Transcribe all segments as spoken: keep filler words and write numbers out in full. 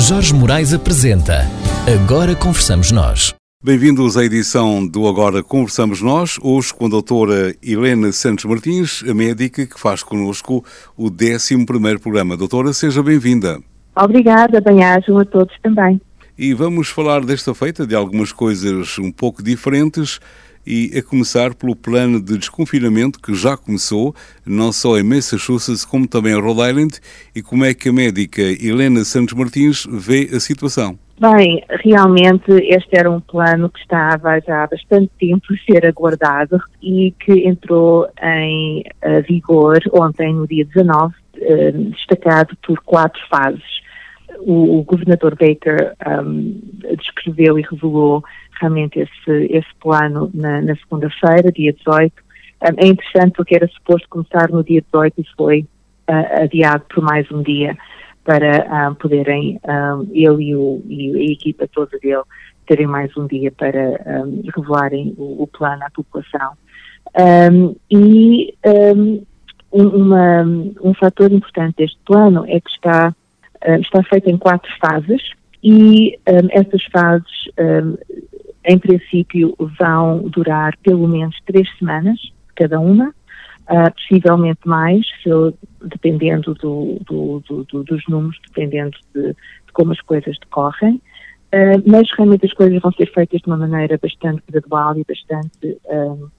Jorge Moraes apresenta Agora Conversamos Nós. Bem-vindos à edição do Agora Conversamos Nós, hoje com a doutora Helena Santos Martins, a médica que faz connosco o décimo primeiro programa. Doutora, seja bem-vinda. Obrigada, bem-ajam a todos também. E vamos falar desta feita de algumas coisas um pouco diferentes e a começar pelo plano de desconfinamento que já começou, não só em Massachusetts como também em Rhode Island, e como é que a médica Helena Santos Martins vê a situação? Bem, realmente este era um plano que estava já há bastante tempo a ser aguardado e que entrou em uh, vigor ontem, no dia dezanove, uh, destacado por quatro fases. O, o governador Baker um, descreveu e revelou realmente esse, esse plano na, na segunda-feira, dia dezoito. Um, é interessante porque era suposto começar no dia dezoito e foi uh, adiado por mais um dia para um, poderem, um, ele e, o, e a equipa toda dele, terem mais um dia para um, revelarem o, o plano à população. Um, e um, uma, um fator importante deste plano é que está Uh, está feito em quatro fases e um, essas fases, um, em princípio, vão durar pelo menos três semanas, cada uma, uh, possivelmente mais, se, dependendo do, do, do, do, dos números, dependendo de, de como as coisas decorrem, uh, mas realmente as coisas vão ser feitas de uma maneira bastante gradual e bastante, um,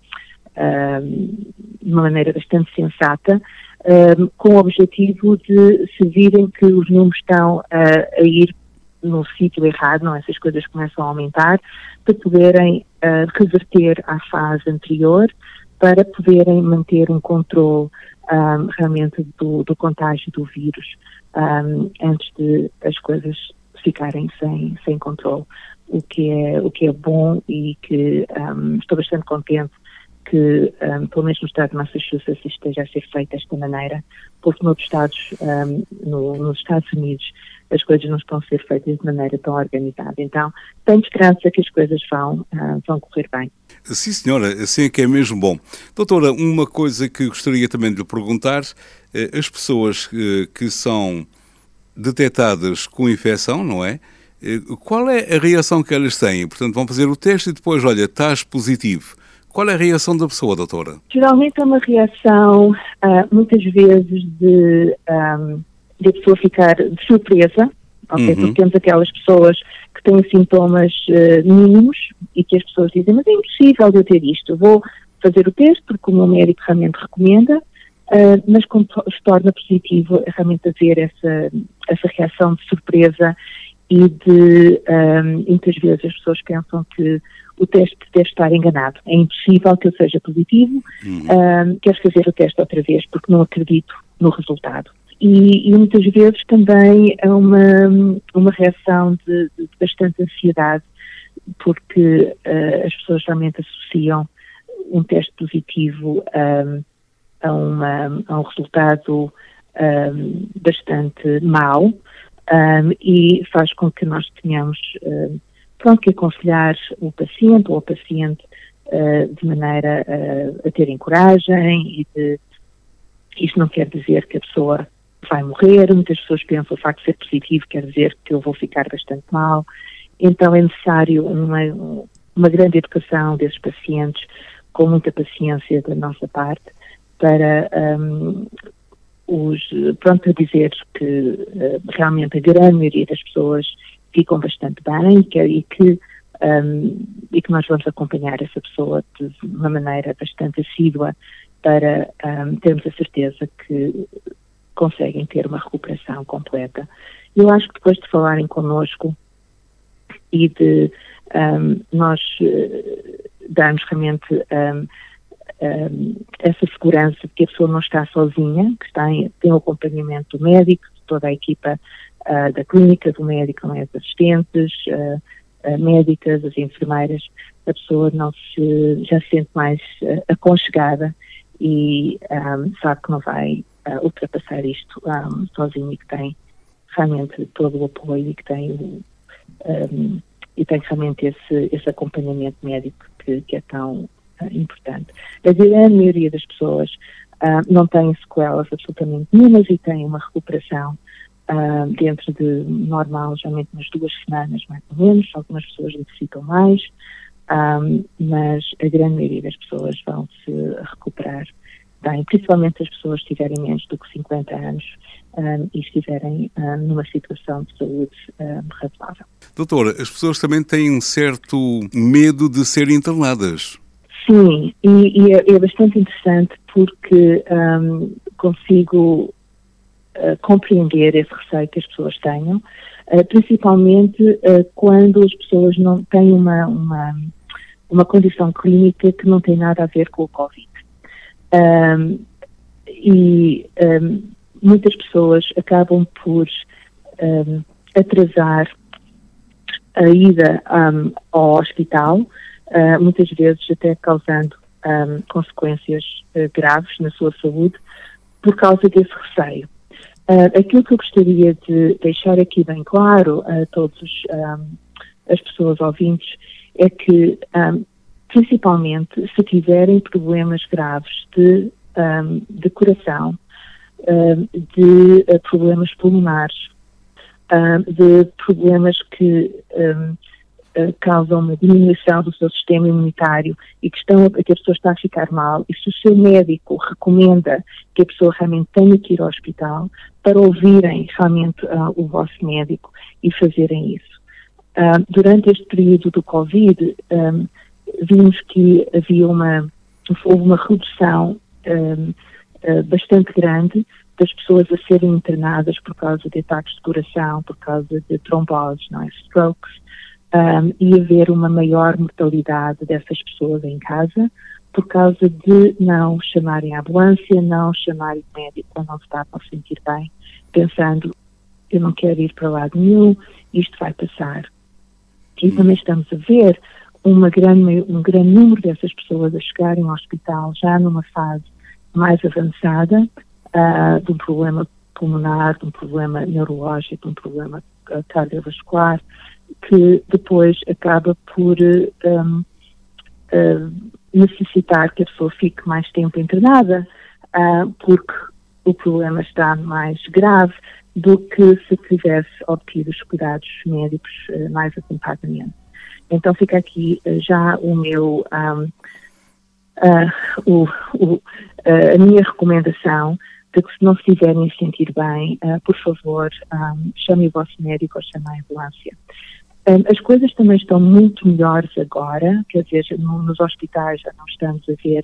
um, de uma maneira bastante sensata, Um, com o objetivo de, se virem que os números estão uh, a ir no sítio errado, não, essas coisas começam a aumentar, para poderem uh, reverter à fase anterior, para poderem manter um controle um, realmente do, do contágio do vírus, um, antes de as coisas ficarem sem, sem controle, o que é, o que é bom e que um, estou bastante contente que, um, pelo menos no estado de Massachusetts, isto esteja a ser feito desta maneira, porque noutros estados, um, no, nos Estados Unidos, as coisas não estão a ser feitas de maneira tão organizada. Então, tenho esperança que as coisas vão, uh, vão correr bem. Sim, senhora, assim é que é mesmo bom. Doutora, uma coisa que gostaria também de lhe perguntar, as pessoas que são detectadas com infecção, não é? Qual é a reação que elas têm? Portanto, vão fazer o teste e depois, olha, estás positivo. Qual é a reação da pessoa, doutora? Geralmente é uma reação, uh, muitas vezes, de, um, de a pessoa ficar de surpresa, okay? Uhum. Porque temos aquelas pessoas que têm sintomas uh, mínimos e que as pessoas dizem, mas é impossível eu ter isto, vou fazer o teste porque o meu médico realmente recomenda, uh, mas quando se torna positivo, é realmente haver essa, essa reação de surpresa e de, um, muitas vezes as pessoas pensam que o teste deve estar enganado. É impossível que eu seja positivo, uhum. um, quero fazer o teste outra vez porque não acredito no resultado. E, e muitas vezes também é uma, uma reação de, de bastante ansiedade, porque uh, as pessoas realmente associam um teste positivo um, a, uma, a um resultado um, bastante mau, um, e faz com que nós tenhamos um, pronto, que aconselhar o paciente ou a paciente uh, de maneira uh, a terem coragem e de, isto não quer dizer que a pessoa vai morrer, muitas pessoas pensam o facto de ser positivo quer dizer que eu vou ficar bastante mal, então é necessário uma, uma grande educação desses pacientes, com muita paciência da nossa parte, para um, os, pronto, a dizer que uh, realmente a grande maioria das pessoas ficam bastante bem que, e, que, um, e que nós vamos acompanhar essa pessoa de uma maneira bastante assídua para um, termos a certeza que conseguem ter uma recuperação completa. Eu acho que depois de falarem connosco e de um, nós uh, darmos realmente um, um, essa segurança de que a pessoa não está sozinha, que está em, tem o acompanhamento do médico, de toda a equipa Uh, da clínica, do médico, não é? As assistentes, uh, uh, médicas, as enfermeiras, a pessoa não se, já se sente mais uh, aconchegada e um, sabe que não vai uh, ultrapassar isto um, sozinho e que tem realmente todo o apoio e que tem, um, e tem realmente esse, esse acompanhamento médico que, que é tão uh, importante. A grande maioria das pessoas uh, não têm sequelas absolutamente nenhumas e têm uma recuperação uh, dentro de normal, geralmente umas duas semanas mais ou menos. Algumas pessoas necessitam mais, um, mas a grande maioria das pessoas vão se recuperar bem, principalmente as pessoas que tiverem menos do que cinquenta anos um, e estiverem um, numa situação de saúde um, razoável. Doutora, as pessoas também têm um certo medo de serem internadas. Sim, e, e é, é bastante interessante porque um, consigo uh, compreender esse receio que as pessoas tenham, uh, principalmente uh, quando as pessoas não têm uma, uma, uma condição clínica que não tem nada a ver com o Covid. Um, e um, muitas pessoas acabam por um, atrasar a ida um, ao hospital, uh, muitas vezes até causando um, consequências uh, graves na sua saúde por causa desse receio. Uh, aquilo que eu gostaria de deixar aqui bem claro a todas um, as pessoas ouvintes é que um, principalmente se tiverem problemas graves de, um, de coração, um, de uh, problemas pulmonares, um, de problemas que um, uh, causam uma diminuição do seu sistema imunitário e que, estão, que a pessoa está a ficar mal, e se o seu médico recomenda que a pessoa realmente tenha que ir ao hospital, para ouvirem realmente uh, o vosso médico e fazerem isso. Uh, durante este período do Covid, um, vimos que havia uma, houve uma redução um, uh, bastante grande das pessoas a serem internadas por causa de ataques de coração, por causa de tromboses, não é? Strokes, um, e haver uma maior mortalidade dessas pessoas em casa por causa de não chamarem a ambulância, não chamarem o médico quando não se está a sentir bem, pensando, eu não quero ir para lado nenhum, isto vai passar. E também estamos a ver Uma grande, um grande número dessas pessoas a chegarem ao hospital já numa fase mais avançada uh, de um problema pulmonar, de um problema neurológico, de um problema uh, cardiovascular, que depois acaba por um, uh, necessitar que a pessoa fique mais tempo internada, uh, porque o problema está mais grave do que se tivesse obtido os cuidados médicos uh, mais atempadamente. Então fica aqui uh, já o meu, um, uh, o, o, uh, a minha recomendação de que se não se estiverem a sentir bem, uh, por favor, um, chame o vosso médico ou chame a ambulância. Um, as coisas também estão muito melhores agora, quer dizer, no, nos hospitais já não estamos a ver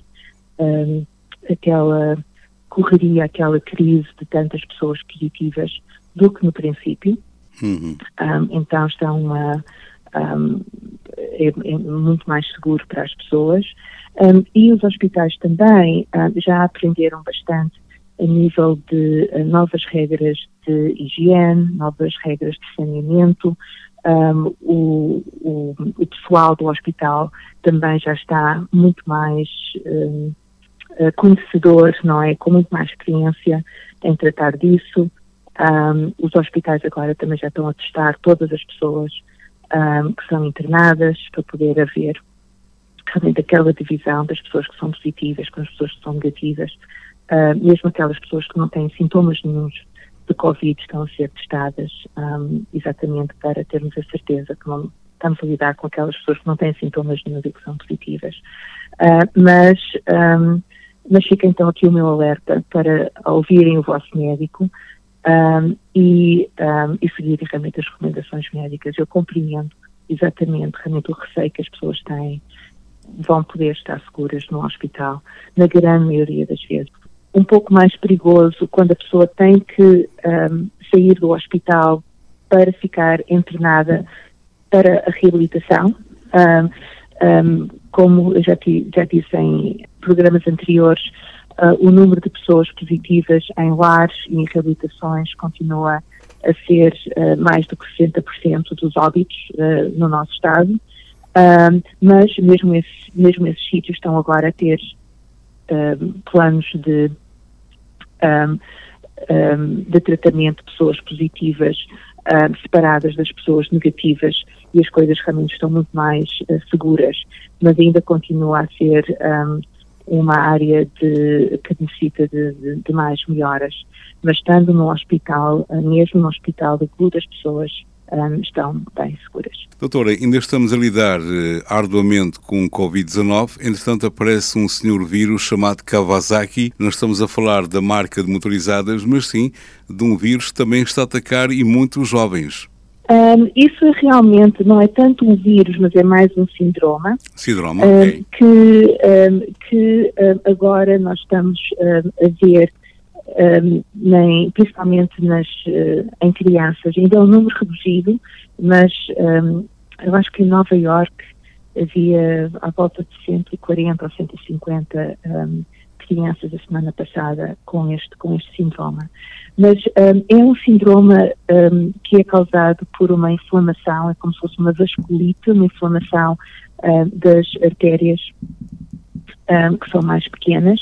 um, aquela correria, aquela crise de tantas pessoas positivas do que no princípio. Uhum. Um, então estão a Um, é, é muito mais seguro para as pessoas, um, e os hospitais também um, já aprenderam bastante a nível de uh, novas regras de higiene, novas regras de saneamento. Um, o, o, o pessoal do hospital também já está muito mais um, uh, conhecedor, não é? Com muito mais experiência em tratar disso. Um, os hospitais agora também já estão a testar todas as pessoas Um, que são internadas, para poder haver realmente aquela divisão das pessoas que são positivas com as pessoas que são negativas. Uh, mesmo aquelas pessoas que não têm sintomas nenhuns de Covid estão a ser testadas um, exatamente para termos a certeza que não estamos a lidar com aquelas pessoas que não têm sintomas nenhuns e que são positivas. Uh, mas, um, mas fica então aqui o meu alerta para ouvirem o vosso médico, Um, e, um, e seguir realmente as recomendações médicas. Eu compreendo exatamente realmente o receio que as pessoas têm, vão poder estar seguras no hospital, na grande maioria das vezes. Um pouco mais perigoso quando a pessoa tem que um, sair do hospital para ficar internada para a reabilitação. Um, um, como eu já, ti, já disse em programas anteriores, Uh, o número de pessoas positivas em lares e em reabilitações continua a ser uh, mais do que sessenta por cento dos óbitos uh, no nosso estado, uh, mas mesmo esses, mesmo esses sítios estão agora a ter uh, planos de, um, um, de tratamento de pessoas positivas uh, separadas das pessoas negativas, e as coisas realmente estão muito mais uh, seguras, mas ainda continua a ser um, uma área de, que necessita de, de, de mais melhoras. Mas estando no hospital, mesmo no hospital de saúde, as pessoas um, estão bem seguras. Doutora, ainda estamos a lidar eh, arduamente com o covid dezanove, entretanto aparece um senhor vírus chamado Kawasaki. Não estamos a falar da marca de motorizadas, mas sim de um vírus que também está a atacar e muitos jovens. Um, isso realmente não é tanto um vírus, mas é mais um síndrome. Síndrome, um, ok. Que, um, que um, agora nós estamos um, a ver, um, nem, principalmente nas, uh, em crianças, ainda é um número reduzido, mas um, eu acho que em Nova Iorque havia à volta de cento e quarenta ou cento e cinquenta um, crianças a semana passada com este, com este síndrome. Mas um, é um síndrome um, que é causado por uma inflamação, é como se fosse uma vasculite, uma inflamação um, das artérias um, que são mais pequenas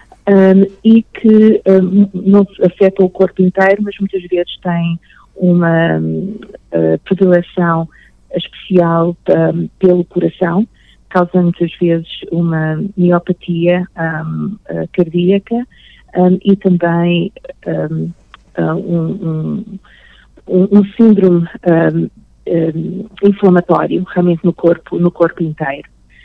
um, e que um, não afetam o corpo inteiro, mas muitas vezes têm uma um, predileção especial um, pelo coração, causando muitas vezes uma miopatia um, uh, cardíaca um, e também um, uh, um, um, um síndrome um, um, inflamatório realmente no corpo, no corpo inteiro.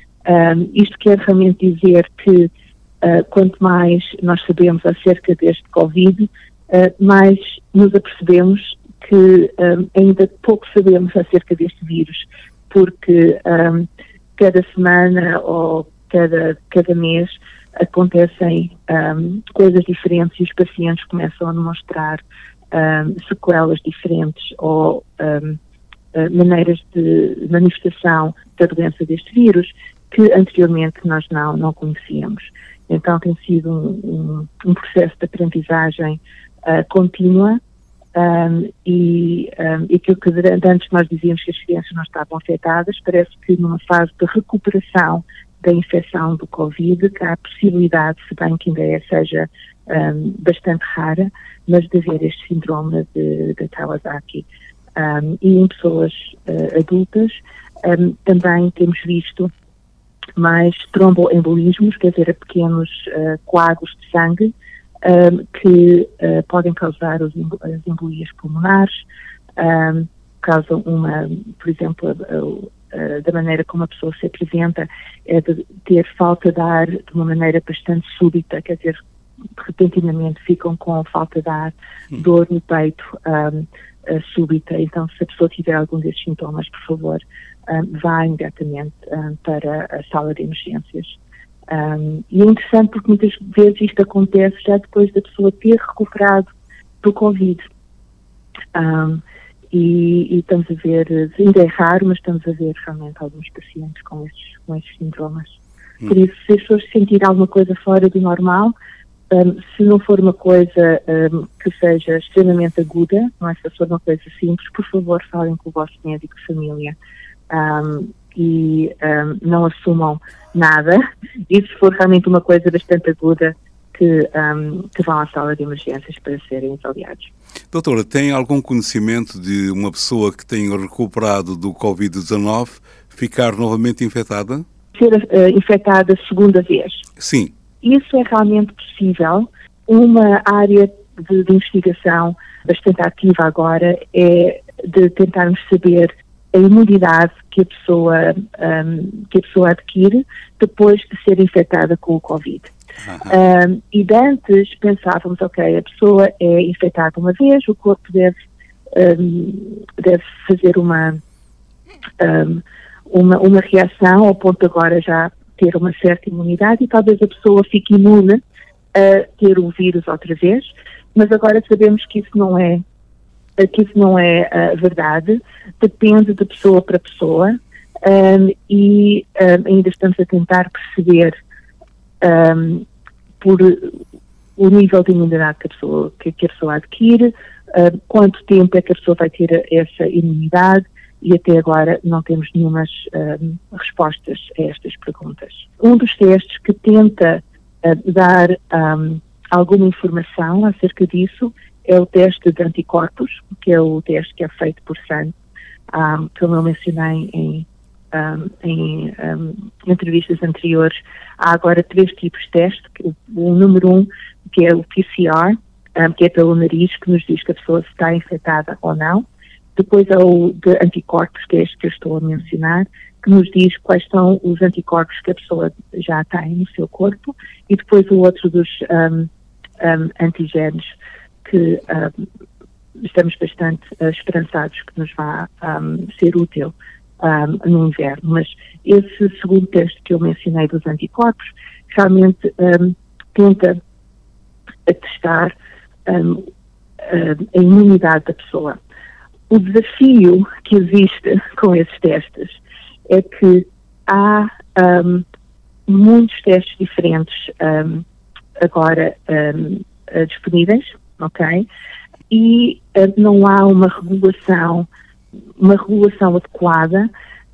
Um, isto quer realmente dizer que uh, quanto mais nós sabemos acerca deste Covid, uh, mais nos apercebemos que um, ainda pouco sabemos acerca deste vírus, porque um, cada semana ou cada, cada mês acontecem um, coisas diferentes e os pacientes começam a demonstrar um, sequelas diferentes ou um, maneiras de manifestação da doença deste vírus que anteriormente nós não, não conhecíamos. Então tem sido um, um, um processo de aprendizagem uh, contínua. Um, e, um, e aquilo que antes nós dizíamos que as crianças não estavam afetadas, parece que numa fase de recuperação da infecção do Covid, que há a possibilidade, se bem que ainda é, seja um, bastante rara, mas de haver este síndrome de, de Kawasaki. Um, e em pessoas uh, adultas um, também temos visto mais tromboembolismos, quer dizer, pequenos uh, coágulos de sangue, Um, que uh, podem causar os, as embolias pulmonares, um, causam uma, por exemplo, uh, uh, da maneira como a pessoa se apresenta, é de ter falta de ar de uma maneira bastante súbita, quer dizer, repentinamente ficam com falta de ar, dor no peito um, uh, súbita. Então, se a pessoa tiver algum desses sintomas, por favor, um, vá imediatamente um, para a sala de emergências. Um, e é interessante porque muitas vezes isto acontece já depois da pessoa ter recuperado do Covid. Um, e, e estamos a ver, ainda é raro, mas estamos a ver realmente alguns pacientes com estes, com estes síndromes. Hum. Por isso, se as pessoas sentirem alguma coisa fora do normal, um, se não for uma coisa um, que seja extremamente aguda, não é, se for uma coisa simples, por favor falem com o vosso médico de família. Um, e um, não assumam nada, e se for realmente uma coisa bastante aguda, que, um, que vão à sala de emergências para serem avaliados. Doutora, tem algum conhecimento de uma pessoa que tenha recuperado do covid dezanove ficar novamente infectada? Ser uh, infectada segunda vez? Sim. Isso é realmente possível. Uma área de, de investigação bastante ativa agora é de tentarmos saber a imunidade que a pessoa, um, que a pessoa adquire depois de ser infectada com o Covid. Um, e de antes pensávamos, ok, a pessoa é infectada uma vez, o corpo deve, um, deve fazer uma, um, uma, uma reação ao ponto de agora já ter uma certa imunidade e talvez a pessoa fique imune a ter o vírus outra vez, mas agora sabemos que isso não é que isso não é uh, verdade, depende de pessoa para pessoa um, e um, ainda estamos a tentar perceber um, por o nível de imunidade que a pessoa, que, que a pessoa adquire, uh, quanto tempo é que a pessoa vai ter essa imunidade e até agora não temos nenhumas um, respostas a estas perguntas. Um dos testes que tenta uh, dar um, alguma informação acerca disso é o teste de anticorpos, que é o teste que é feito por sangue, um, como eu mencionei em, um, em um, entrevistas anteriores, há agora três tipos de teste. O, o número um, que é o P C R, um, que é pelo nariz, que nos diz que a pessoa está infectada ou não. Depois há o de anticorpos, que é este que eu estou a mencionar, que nos diz quais são os anticorpos que a pessoa já tem no seu corpo. E depois o outro dos um, um, antigénios, que um, estamos bastante uh, esperançados que nos vá um, ser útil um, no inverno. Mas esse segundo teste que eu mencionei dos anticorpos realmente um, tenta testar um, a imunidade da pessoa. O desafio que existe com esses testes é que há um, muitos testes diferentes um, agora um, disponíveis, ok? E uh, não há uma regulação, uma regulação adequada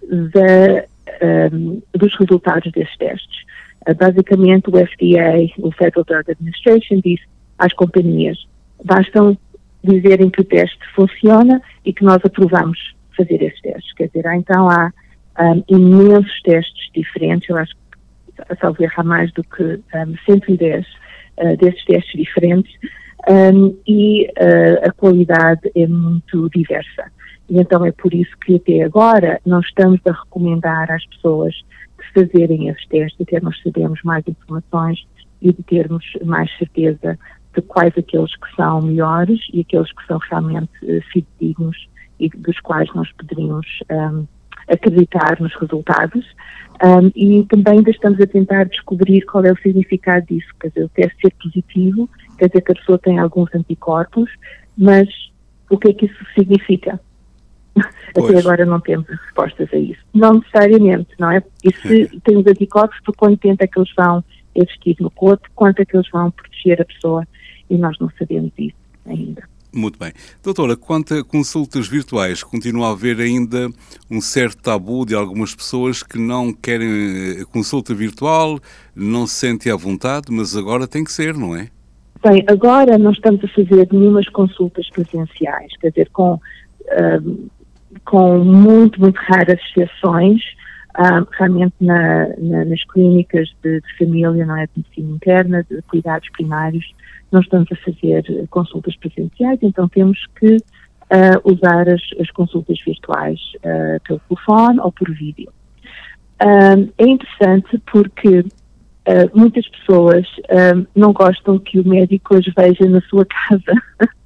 da, um, dos resultados desses testes. Uh, basicamente, o F D A, o Federal Drug Administration, diz às companhias: bastam dizerem que o teste funciona e que nós aprovamos fazer esses testes. Quer dizer, então há um, imensos testes diferentes. Eu acho que, salvo erro, há mais do que um, cento e dez uh, desses testes diferentes, um, e uh, a qualidade é muito diversa. E então é por isso que até agora não estamos a recomendar às pessoas de fazerem esses testes, até nós sabemos mais informações e de termos mais certeza de quais aqueles que são melhores e aqueles que são realmente uh, fidedignos e dos quais nós poderíamos um, acreditar nos resultados. Um, e também ainda estamos a tentar descobrir qual é o significado disso. Quer dizer, o teste ser positivo quer dizer que a pessoa tem alguns anticorpos, mas o que é que isso significa? Pois. Até agora não temos respostas a isso. Não necessariamente, não é? E se temos anticorpos, por quanto tempo é que eles vão existir no corpo, quanto é que eles vão proteger a pessoa, e nós não sabemos isso ainda. Muito bem. Doutora, quanto a consultas virtuais, continua a haver ainda um certo tabu de algumas pessoas que não querem consulta virtual, não se sentem à vontade, mas agora tem que ser, não é? Bem, agora não estamos a fazer nenhumas consultas presenciais, quer dizer, com, uh, com muito, muito raras exceções. Uh, realmente na, na, nas clínicas de, de família, não é, de medicina interna, de cuidados primários, não estamos a fazer consultas presenciais, então temos que uh, usar as, as consultas virtuais uh, pelo telefone ou por vídeo. Uh, é interessante porque uh, muitas pessoas uh, não gostam que o médico as veja na sua casa.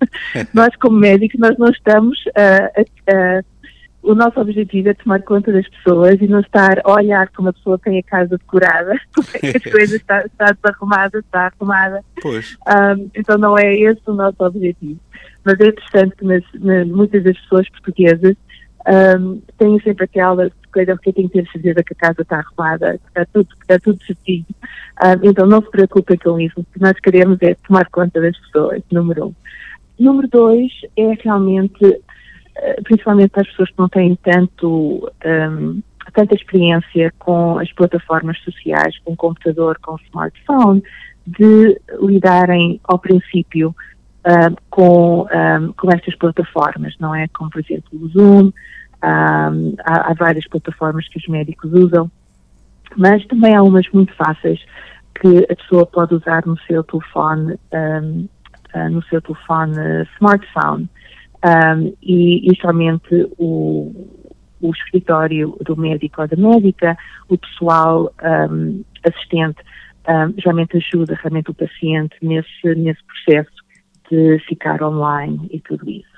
Nós, como médicos, nós não estamos uh, a, a o nosso objetivo é tomar conta das pessoas e não estar a olhar como a pessoa tem a casa decorada, como é que as coisas está, está desarrumada, está arrumada. Pois. Um, então não é esse o nosso objetivo. Mas é interessante que nas, nas, muitas das pessoas portuguesas um, têm sempre aquela coisa que eu tenho que ter certeza que a casa está arrumada, que está tudo, que está tudo certinho. Um, então não se preocupem com isso. O que nós queremos é tomar conta das pessoas, número um. Número dois é realmente, principalmente para as pessoas que não têm tanto, um, tanta experiência com as plataformas sociais, com o computador, com o smartphone, de lidarem ao princípio uh, com, um, com estas plataformas, não é? Como, por exemplo, o Zoom, um, há, há várias plataformas que os médicos usam, mas também há umas muito fáceis que a pessoa pode usar no seu telefone, um, uh, no seu telefone uh, smartphone. Um, e, e somente o, o escritório do médico ou da médica, o pessoal um, assistente, um, realmente ajuda realmente o paciente nesse, nesse processo de ficar online e tudo isso.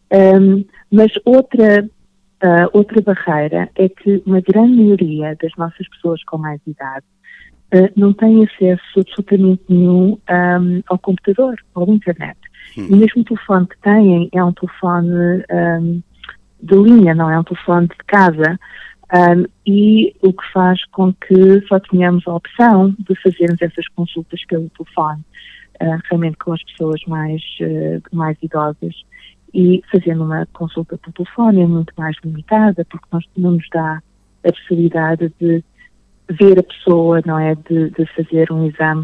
Um, mas outra, uh, outra barreira é que uma grande maioria das nossas pessoas com mais idade uh, não têm acesso absolutamente nenhum um, ao computador, ou à internet. Hum. E mesmo o telefone que têm é um telefone um, de linha, não é um telefone de casa, um, e o que faz com que só tenhamos a opção de fazermos essas consultas pelo telefone, uh, realmente com as pessoas mais, uh, mais idosas, e fazendo uma consulta por telefone é muito mais limitada, porque nós não nos dá a possibilidade de ver a pessoa, não é, de, de fazer um exame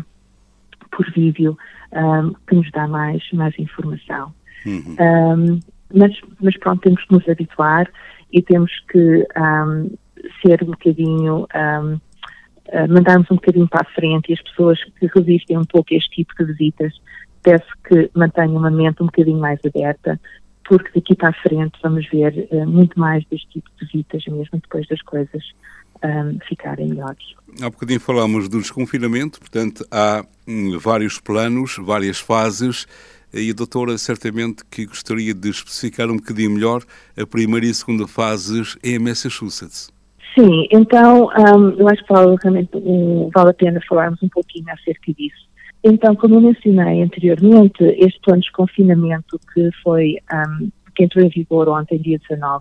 por vídeo, um, que nos dá mais, mais informação. Uhum. Um, mas, mas pronto, temos que nos habituar e temos que um, ser um bocadinho, um, uh, mandarmos um bocadinho para a frente, e as pessoas que resistem um pouco a este tipo de visitas, peço que mantenham uma mente um bocadinho mais aberta, porque daqui para a frente vamos ver uh, muito mais deste tipo de visitas, mesmo depois das coisas um, ficarem melhores. Há bocadinho falámos do desconfinamento, portanto há hum, vários planos, várias fases, e a doutora certamente que gostaria de especificar um bocadinho melhor a primeira e a segunda fases em Massachusetts. Sim, então um, eu acho que vale, realmente, um, vale a pena falarmos um pouquinho acerca disso. Então, como eu mencionei anteriormente, este plano de desconfinamento que foi, um, que entrou em vigor ontem, dia dezanove,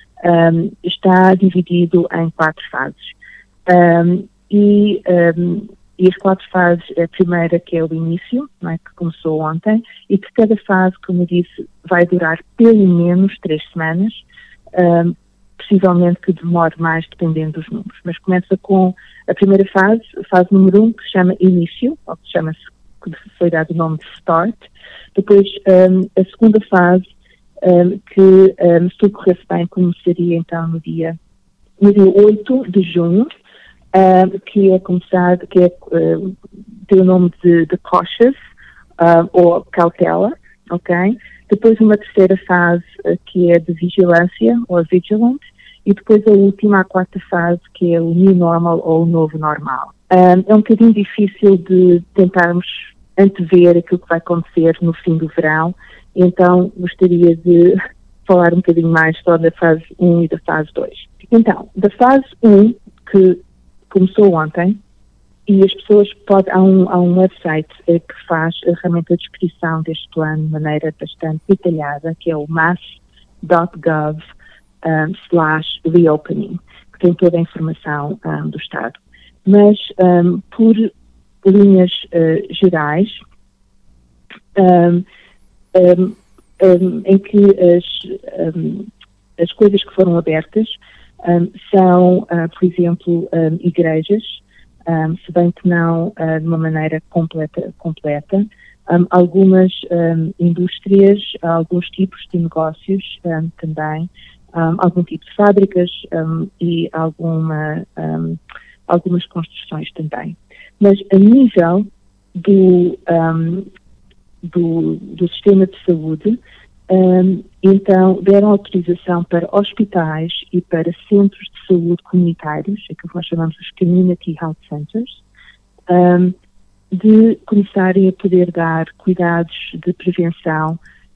um, está dividido em quatro fases. Um, e, um, e as quatro fases, a primeira que é o início, não é, que começou ontem, e que cada fase, como eu disse, vai durar pelo menos três semanas, um, possivelmente que demore mais dependendo dos números, mas começa com a primeira fase, a fase número um, que se chama início, ou que chama-se, que foi dado o nome de start. Depois um, a segunda fase, um, que um, se tudo corresse bem, começaria então no dia, no dia oito de junho, um, que é começado, que é, um, tem o nome de, de cautious, um, ou cautela, ok? Depois uma terceira fase, uh, que é de vigilância, ou vigilant, e depois a última, a quarta fase, que é o new normal, ou o novo normal. Um, é um bocadinho difícil de tentarmos antever aquilo que vai acontecer no fim do verão, então gostaria de falar um bocadinho mais só da fase um e da fase dois. Então, da fase um, que começou ontem, e as pessoas podem, há um, há um website eh, que faz eh, realmente a descrição deste plano de maneira bastante detalhada, que é o mass ponto gov um, slash reopening, que tem toda a informação um, do Estado. Mas, um, por linhas uh, gerais, um, um, um, em que as, um, as coisas que foram abertas um, são, uh, por exemplo, um, igrejas, um, se bem que não uh, de uma maneira completa, completa um, algumas um, indústrias, alguns tipos de negócios um, também, um, algum tipo de fábricas um, e alguma, um, algumas construções também. Mas a nível do, um, do, do sistema de saúde, um, então deram autorização para hospitais e para centros de saúde comunitários, aquilo que nós chamamos os Community Health Centers, um, de começarem a poder dar cuidados de prevenção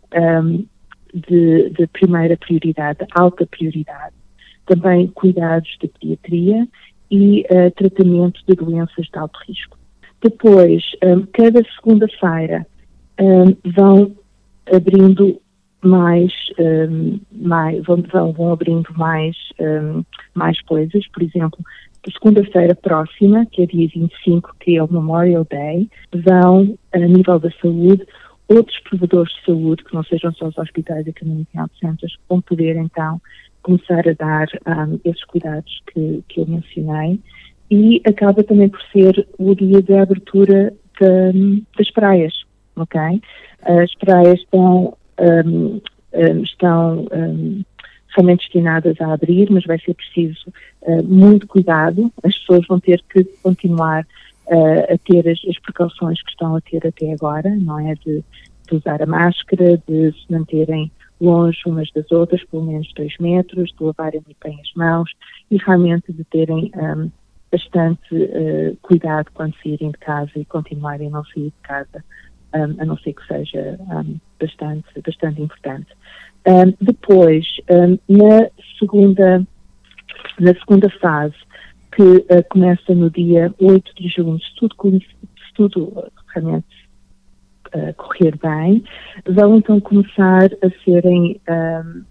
um, de, de primeira prioridade, de alta prioridade, também cuidados de pediatria e uh, tratamento de doenças de alto risco. Depois, um, cada segunda-feira um, vão abrindo mais, um, mais vão, vão, vão abrindo mais, um, mais coisas. Por exemplo, a segunda-feira próxima, que é dia vinte e cinco, que é o Memorial Day, vão, a nível da saúde, outros provedores de saúde, que não sejam só os hospitais e community health centers, vão poder então começar a dar um, esses cuidados que, que eu mencionei, e acaba também por ser o dia da abertura de, das praias, ok? As praias estão, um, um, estão um, somente destinadas a abrir, mas vai ser preciso uh, muito cuidado, as pessoas vão ter que continuar uh, a ter as, as precauções que estão a ter até agora, não é? De, de usar a máscara, de se manterem longe umas das outras, pelo menos dois metros, de lavarem muito bem as mãos e realmente de terem um, bastante uh, cuidado quando saírem de casa e continuarem a não sair de casa, um, a não ser que seja um, bastante, bastante importante. Um, depois, um, na segunda, na segunda fase, que uh, começa no dia oito de junho, se tudo, se tudo realmente Uh, correr bem, vão então começar a serem um,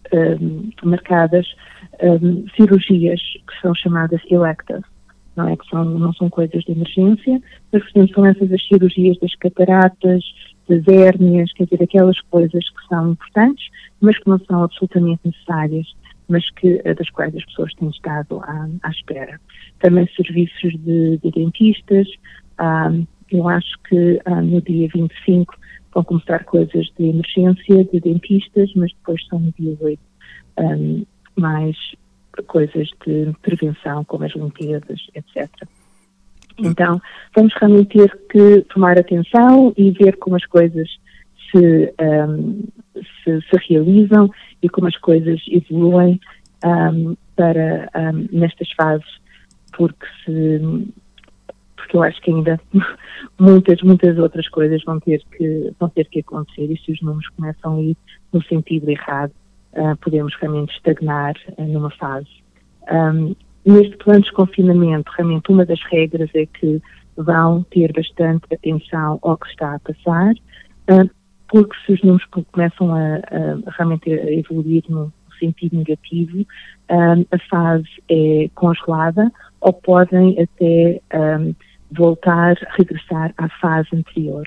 um, marcadas um, cirurgias que são chamadas elective, não é? Que são, não são coisas de emergência, mas portanto são essas as cirurgias das cataratas, das hérnias, quer dizer, aquelas coisas que são importantes, mas que não são absolutamente necessárias, mas que, das quais as pessoas têm estado à, à espera. Também serviços de, de dentistas. um, Eu acho que ah, no dia vinte e cinco vão começar coisas de emergência, de dentistas, mas depois são no dia oito um, mais coisas de prevenção, como as limpezas, etcétera. Então, vamos realmente ter que tomar atenção e ver como as coisas se, um, se, se realizam e como as coisas evoluem um, para um, nestas fases, porque se, porque eu acho que ainda muitas, muitas outras coisas vão ter que, vão ter que acontecer, e se os números começam a ir no sentido errado, uh, podemos realmente estagnar uh, numa fase. Um, Neste plano de desconfinamento, realmente uma das regras é que vão ter bastante atenção ao que está a passar, uh, porque se os números começam a, a realmente a evoluir no sentido negativo, um, a fase é congelada ou podem até um, voltar, regressar à fase anterior.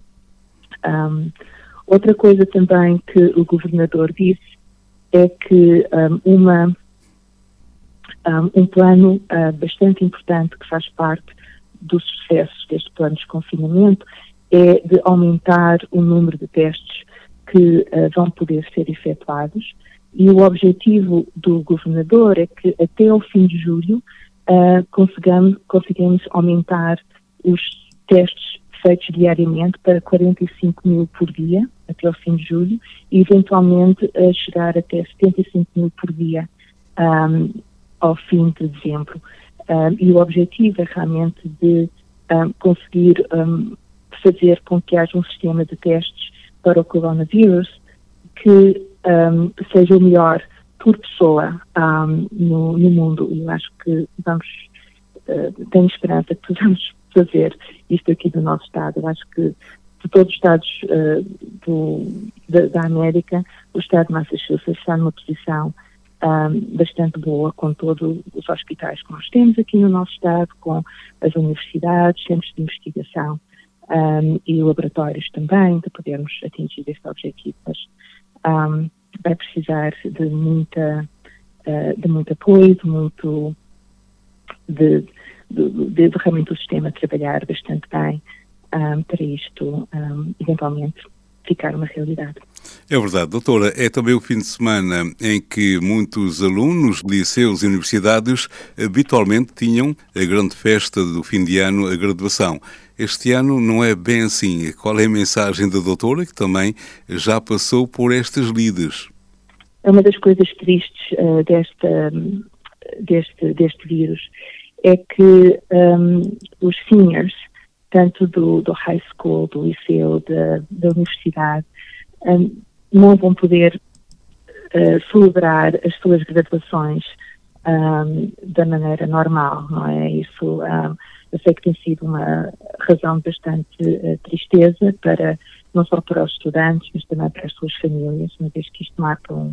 Um, outra coisa também que o governador disse é que um, uma Um, um plano uh, bastante importante que faz parte do sucesso deste plano de desconfinamento é de aumentar o número de testes que uh, vão poder ser efetuados, e o objetivo do governador é que até ao fim de julho uh, consigamos, consigamos aumentar os testes feitos diariamente para quarenta e cinco mil por dia até ao fim de julho, e eventualmente uh, chegar até setenta e cinco mil por dia um, ao fim de dezembro. Um, e o objetivo é realmente de um, conseguir um, fazer com que haja um sistema de testes para o coronavírus que um, seja o melhor por pessoa um, no, no mundo. E eu acho que vamos, uh, tenho esperança que possamos fazer isto aqui do nosso estado. Eu acho que de todos os estados uh, do, da, da América, o estado de Massachusetts está numa posição Um, bastante boa, com todos os hospitais que nós temos aqui no nosso estado, com as universidades, centros de investigação um, e laboratórios também, de podermos atingir este objetivo. Mas um, vai precisar de muita uh, de muito apoio, de muito de, de, de, de realmente o sistema trabalhar bastante bem um, para isto um, eventualmente ficar uma realidade. É verdade, doutora. É também o fim de semana em que muitos alunos, liceus e universidades habitualmente tinham a grande festa do fim de ano, a graduação. Este ano não é bem assim. Qual é a mensagem da doutora, que também já passou por estas lides? É uma das coisas tristes uh, desta, deste, deste vírus, é que um, os seniors, tanto do, do high school, do liceu, da, da universidade, um, não vão poder uh, celebrar as suas graduações um, da maneira normal, não é? Isso, um, eu sei que tem sido uma razão de bastante uh, tristeza, para, não só para os estudantes, mas também para as suas famílias, uma vez que isto marca um,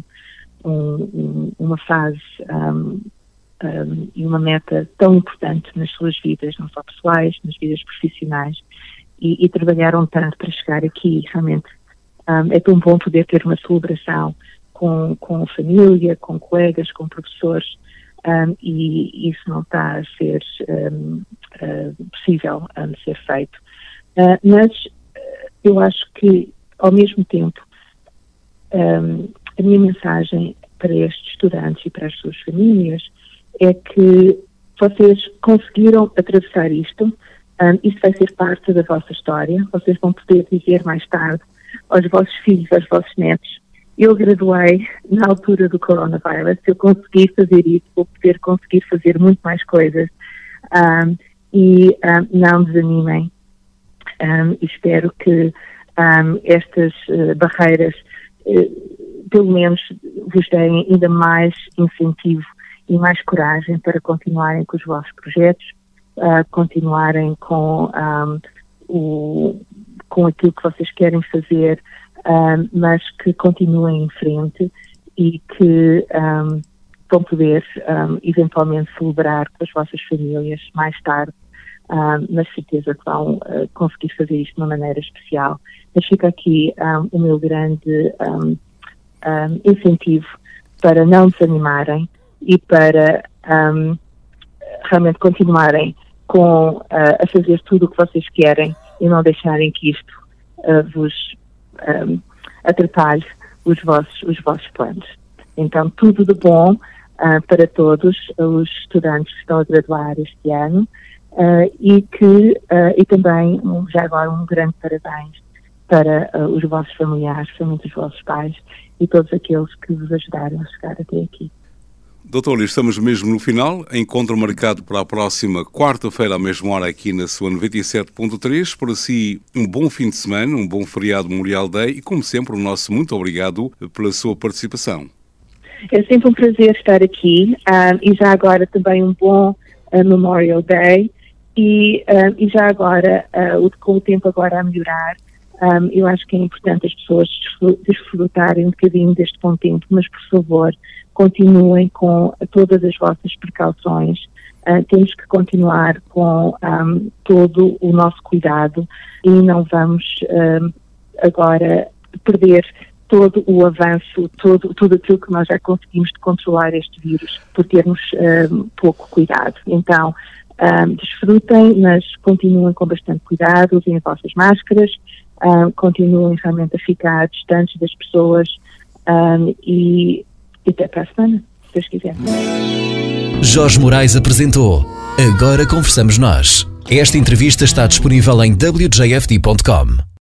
um, uma fase um, um, e uma meta tão importante nas suas vidas, não só pessoais, nas vidas profissionais, e, e trabalharam tanto para chegar aqui. Realmente um, é tão bom poder ter uma celebração com, com a família, com colegas, com professores, um, e isso não está a ser um, uh, possível um, ser feito. Uh, mas uh, eu acho que, ao mesmo tempo, um, a minha mensagem para estes estudantes e para as suas famílias é que vocês conseguiram atravessar isto. Um, isto vai ser parte da vossa história. Vocês vão poder dizer mais tarde aos vossos filhos, aos vossos netos: eu graduei na altura do coronavírus, se eu conseguir fazer isso, vou poder conseguir fazer muito mais coisas. Um, e um, não desanimem. Um, espero que um, estas uh, barreiras uh, pelo menos vos deem ainda mais incentivo e mais coragem para continuarem com os vossos projetos, uh, continuarem com, um, o, com aquilo que vocês querem fazer, um, mas que continuem em frente e que um, vão poder um, eventualmente celebrar com as vossas famílias mais tarde, um, na certeza que vão uh, conseguir fazer isto de uma maneira especial. Mas fica aqui um, o meu grande um, um, incentivo para não desanimarem e para um, realmente continuarem com, uh, a fazer tudo o que vocês querem e não deixarem que isto uh, vos um, atrapalhe os vossos, os vossos planos. Então, tudo de bom, uh, para todos os estudantes que estão a graduar este ano uh, e que uh, e também um, já agora um grande parabéns para uh, os vossos familiares, somente os vossos pais e todos aqueles que vos ajudaram a chegar até aqui. Doutor, estamos mesmo no final. Encontro marcado para a próxima quarta-feira, à mesma hora, aqui na sua noventa e sete ponto três. Para si, um bom fim de semana, um bom feriado Memorial Day e, como sempre, o nosso muito obrigado pela sua participação. É sempre um prazer estar aqui um, e já agora também um bom uh, Memorial Day e, uh, e já agora, uh, com o tempo agora a melhorar, um, eu acho que é importante as pessoas desfrutarem um bocadinho deste bom tempo, mas, por favor, continuem com todas as vossas precauções. Uh, temos que continuar com um, todo o nosso cuidado e não vamos um, agora perder todo o avanço, todo, tudo aquilo que nós já conseguimos de controlar este vírus por termos um, pouco cuidado. Então, um, desfrutem, mas continuem com bastante cuidado, usem as vossas máscaras, um, continuem realmente a ficar distantes das pessoas um, e E até para a semana, se Deus quiser. Jorge Moraes apresentou Agora Conversamos Nós. Esta entrevista está disponível em w j f d ponto com.